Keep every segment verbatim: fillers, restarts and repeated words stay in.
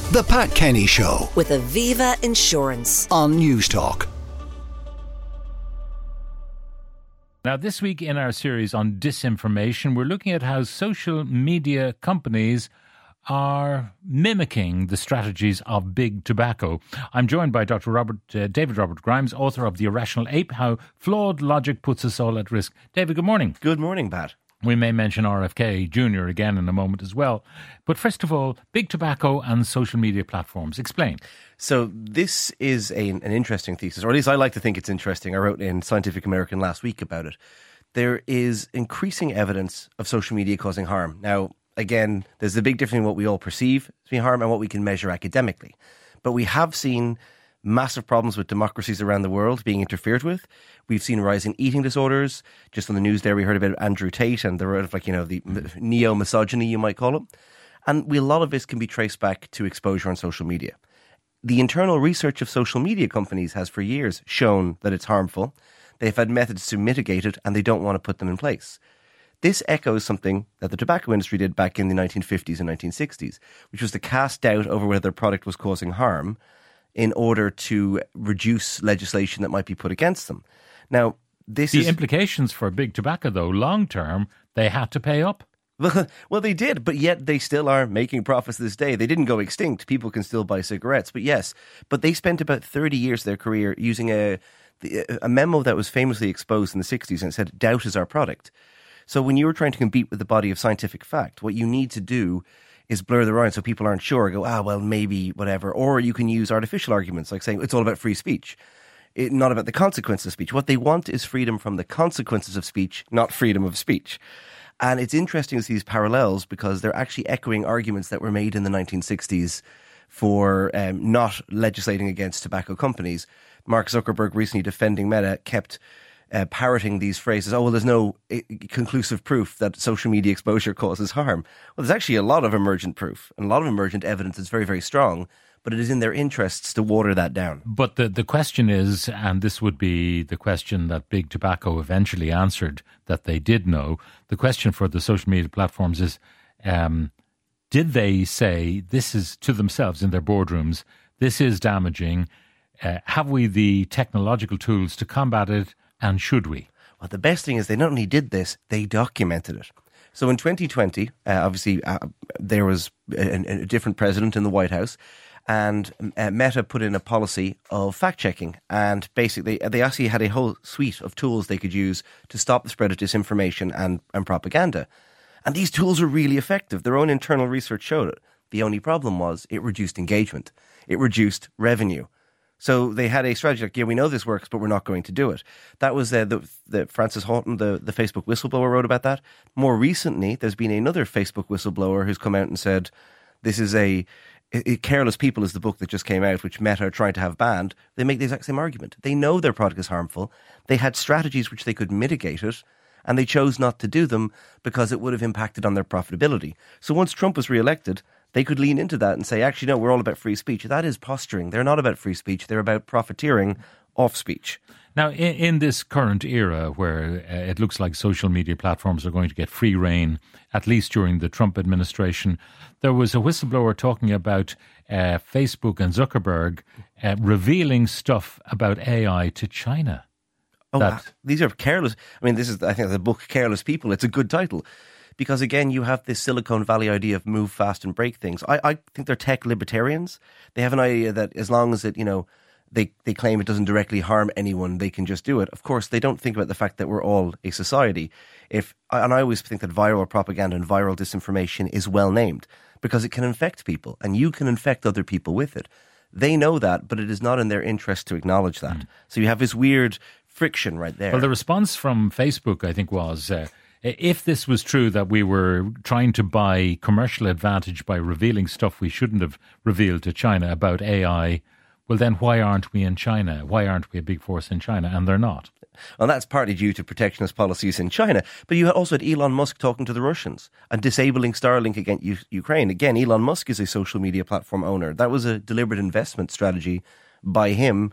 The Pat Kenny Show with Aviva Insurance on Newstalk. Now, this week in our series on disinformation, we're looking at how social media companies are mimicking the strategies of big tobacco. I'm joined by Doctor Robert uh, David Robert Grimes, author of The Irrational Ape, How Flawed Logic Puts Us All at Risk. David, good morning. Good morning, Pat. We may mention R F K Junior again in a moment as well. But first of all, big tobacco and social media platforms. Explain. So this is a, an interesting thesis, or at least I like to think it's interesting. I wrote in Scientific American last week about it. There is increasing evidence of social media causing harm. Now, again, there's a big difference in what we all perceive to be harm and what we can measure academically. But we have seen massive problems with democracies around the world being interfered with. We've seen rising eating disorders. Just on the news there, we heard about Andrew Tate and the sort of like, you know, the neo-misogyny, you might call it. And we, a lot of this can be traced back to exposure on social media. The internal research of social media companies has for years shown that it's harmful. They've had methods to mitigate it and they don't want to put them in place. This echoes something that the tobacco industry did back in the nineteen fifties and nineteen sixties, which was to cast doubt over whether their product was causing harm in order to reduce legislation that might be put against them. Now, this the is... implications for big tobacco, though, long term, they had to pay up. Well, they did, but yet they still are making profits this day. They didn't go extinct. People can still buy cigarettes, but yes. But they spent about thirty years of their career using a, a memo that was famously exposed in the sixties, and it said, doubt is our product. So when you were trying to compete with the body of scientific fact, what you need to do is blur the line so people aren't sure, go, ah, well, maybe, whatever. Or you can use artificial arguments, like saying it's all about free speech, it, not about the consequences of speech. What they want is freedom from the consequences of speech, not freedom of speech. And it's interesting to see these parallels because they're actually echoing arguments that were made in the nineteen sixties for um, not legislating against tobacco companies. Mark Zuckerberg, recently defending Meta, kept Uh, parroting these phrases, oh, well, there's no uh, conclusive proof that social media exposure causes harm. Well, there's actually a lot of emergent proof and a lot of emergent evidence that's very, very strong, but it is in their interests to water that down. But the, the question is, and this would be the question that big tobacco eventually answered, that they did know, the question for the social media platforms is, um, did they say this is to themselves in their boardrooms, this is damaging, uh, have we the technological tools to combat it? And should we? Well, the best thing is they not only did this, they documented it. So in twenty twenty, uh, obviously, uh, there was a, a different president in the White House, and uh, Meta put in a policy of fact-checking. And basically, they actually had a whole suite of tools they could use to stop the spread of disinformation and, and propaganda. And these tools are really effective. Their own internal research showed it. The only problem was it reduced engagement. It reduced revenue. So they had a strategy like, yeah, we know this works, but we're not going to do it. That was uh, the, the Frances Haughton, the, the Facebook whistleblower, wrote about that. More recently, there's been another Facebook whistleblower who's come out and said, this is a, a Careless People is the book that just came out, which Meta are trying to have banned. They make the exact same argument. They know their product is harmful. They had strategies which they could mitigate it, and they chose not to do them because it would have impacted on their profitability. So once Trump was re-elected, they could lean into that and say, actually, no, we're all about free speech. That is posturing. They're not about free speech. They're about profiteering off speech. Now, in, in this current era where uh, it looks like social media platforms are going to get free rein, at least during the Trump administration, there was a whistleblower talking about uh, Facebook and Zuckerberg uh, revealing stuff about A I to China. Oh, that, these are careless. I mean, this is, I think, the book Careless People. It's a good title. Because, again, you have this Silicon Valley idea of move fast and break things. I, I think they're tech libertarians. They have an idea that as long as it, you know, they, they claim it doesn't directly harm anyone, they can just do it. Of course, they don't think about the fact that we're all a society. If And I always think that viral propaganda and viral disinformation is well named because it can infect people and you can infect other people with it. They know that, but it is not in their interest to acknowledge that. Mm. So you have this weird friction right there. Well, the response from Facebook, I think, was... Uh, If this was true that we were trying to buy commercial advantage by revealing stuff we shouldn't have revealed to China about A I, well then why aren't we in China? Why aren't we a big force in China? And they're not. Well, that's partly due to protectionist policies in China. But you also had Elon Musk talking to the Russians and disabling Starlink against U- Ukraine. Again, Elon Musk is a social media platform owner. That was a deliberate investment strategy by him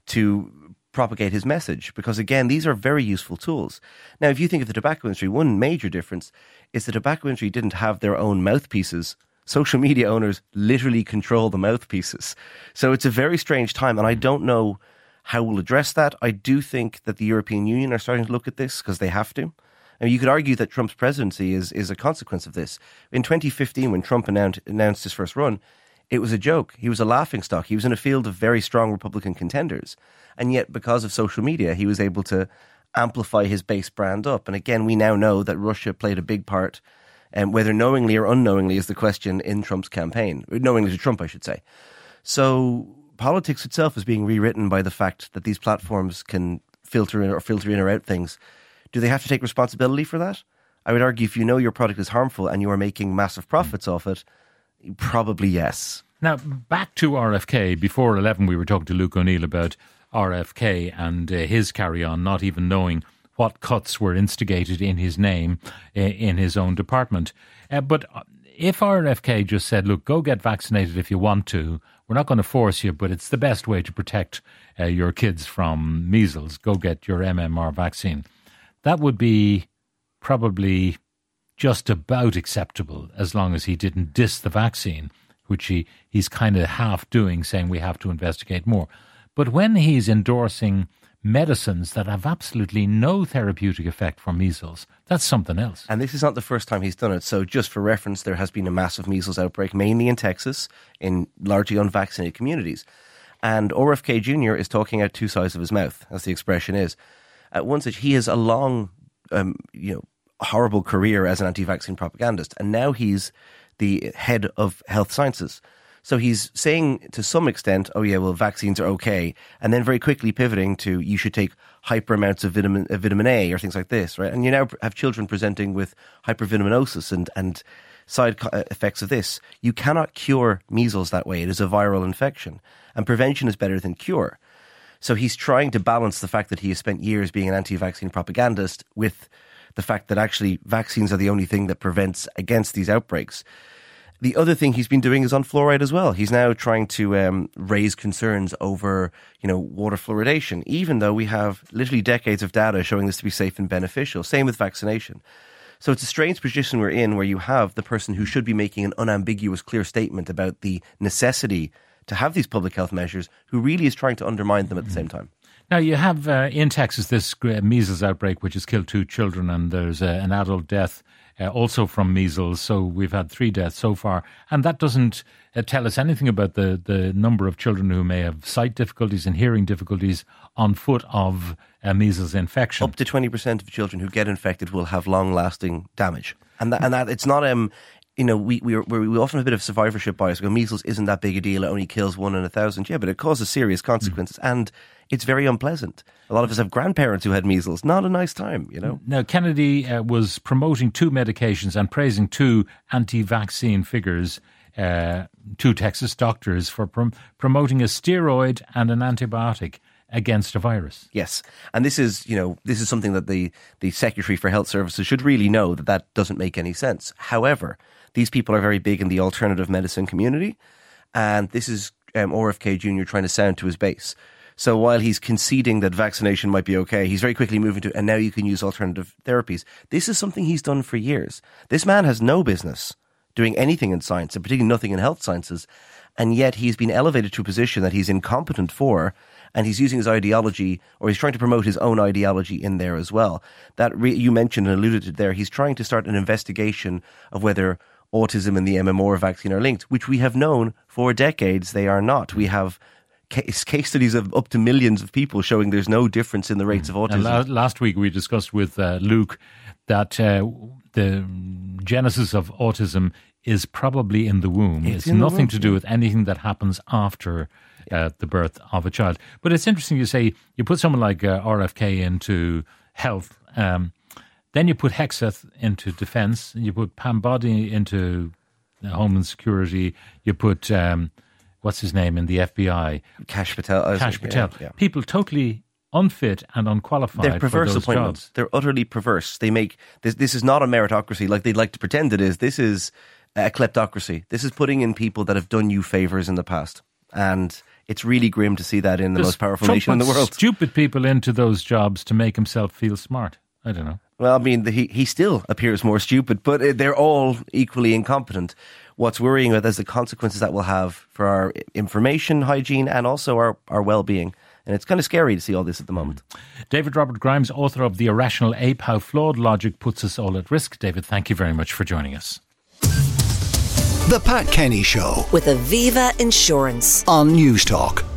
to propagate his message, because again, these are very useful tools. Now, if you think of the tobacco industry, one major difference is the tobacco industry didn't have their own mouthpieces social media owners literally control the mouthpieces. So it's a very strange time, and I don't know how we'll address that. I do think that the European Union are starting to look at this because they have to. I mean, you could argue that Trump's presidency is, is a consequence of this. In twenty fifteen, when Trump announced, announced his first run, it was a joke. He was a laughingstock. He was in a field of very strong Republican contenders. And yet, because of social media, he was able to amplify his base brand up. And again, we now know that Russia played a big part, um, whether knowingly or unknowingly is the question, in Trump's campaign. Knowingly to Trump, I should say. So politics itself is being rewritten by the fact that these platforms can filter in or filter in or out things. Do they have to take responsibility for that? I would argue if you know your product is harmful and you are making massive profits off it, probably yes. Now, back to R F K. Before eleven, we were talking to Luke O'Neill about R F K and uh, his carry-on, not even knowing what cuts were instigated in his name uh, in his own department. Uh, but if R F K just said, look, go get vaccinated if you want to, we're not going to force you, but it's the best way to protect uh, your kids from measles, go get your M M R vaccine, that would be probably just about acceptable, as long as he didn't diss the vaccine, which he, he's kind of half doing, saying we have to investigate more. But when he's endorsing medicines that have absolutely no therapeutic effect for measles, that's something else. And this is not the first time he's done it. So just for reference, there has been a massive measles outbreak, mainly in Texas, in largely unvaccinated communities. And R F K Junior is talking out two sides of his mouth, as the expression is. At one stage, he has a long, um, you know, horrible career as an anti-vaccine propagandist, and now he's the head of health sciences. So he's saying to some extent, oh yeah, well, vaccines are okay, and then very quickly pivoting to you should take hyper amounts of vitamin, uh, vitamin A or things like this, right? And you now have children presenting with hypervitaminosis and, and side effects of this. You cannot cure measles that way. It is a viral infection, and prevention is better than cure. So he's trying to balance the fact that he has spent years being an anti-vaccine propagandist with the fact that actually vaccines are the only thing that prevents against these outbreaks. The other thing he's been doing is on fluoride as well. He's now trying to um, raise concerns over, you know, water fluoridation, even though we have literally decades of data showing this to be safe and beneficial. Same with vaccination. So it's a strange position we're in, where you have the person who should be making an unambiguous, clear statement about the necessity to have these public health measures, who really is trying to undermine them at the same time. Now, you have uh, in Texas this uh, measles outbreak, which has killed two children, and there's uh, an adult death uh, also from measles. So we've had three deaths so far. And that doesn't uh, tell us anything about the, the number of children who may have sight difficulties and hearing difficulties on foot of uh, measles infection. Up to twenty percent of children who get infected will have long-lasting damage. And that, and that it's not... um. You know, we we we often have a bit of survivorship bias. We go, measles isn't that big a deal. It only kills one in a thousand. Yeah, but it causes serious consequences, mm. and it's very unpleasant. A lot of us have grandparents who had measles. Not a nice time, you know. Now, Kennedy uh, was promoting two medications and praising two anti-vaccine figures, uh, two Texas doctors, for prom- promoting a steroid and an antibiotic against a virus. Yes. And this is, you know, this is something that the, the Secretary for Health Services should really know, that that doesn't make any sense. However, these people are very big in the alternative medicine community, and this is um, R F K Junior trying to sound to his base. So while he's conceding that vaccination might be okay, he's very quickly moving to, and now you can use alternative therapies. This is something he's done for years. This man has no business doing anything in science, and particularly nothing in health sciences, and yet he's been elevated to a position that he's incompetent for, and he's using his ideology, or he's trying to promote his own ideology in there as well. That re- you mentioned and alluded to there, he's trying to start an investigation of whether autism and the M M R vaccine are linked, which we have known for decades they are not. We have case, case studies of up to millions of people showing there's no difference in the rates of autism. La- last week we discussed with uh, Luke that uh, the genesis of autism is probably in the womb. It's, it's nothing womb, to do yeah. with anything that happens after uh, the birth of a child. But it's interesting you say, you put someone like uh, R F K into health, um, then you put Hexeth into defence, you put Pam Boddy into Homeland Security, you put, um, what's his name, in the F B I? Kash Patel. Kash Patel. Yeah, yeah. People totally unfit and unqualified. They're perverse for those appointments. Jobs. They're utterly perverse. They make this. This is not a meritocracy like they'd like to pretend it is. This is a kleptocracy. This is putting in people that have done you favours in the past, and it's really grim to see that in the Does most powerful Trump nation in the world. Stupid people into those jobs to make himself feel smart. I don't know. Well, I mean, the, he, he still appears more stupid, but uh, they're all equally incompetent. What's worrying about is the consequences that will have for our information hygiene and also our, our well-being. And it's kind of scary to see all this at the moment. David Robert Grimes, author of The Irrational Ape, How Flawed Logic Puts Us All at Risk. David, thank you very much for joining us. The Pat Kenny Show with Aviva Insurance on News Talk.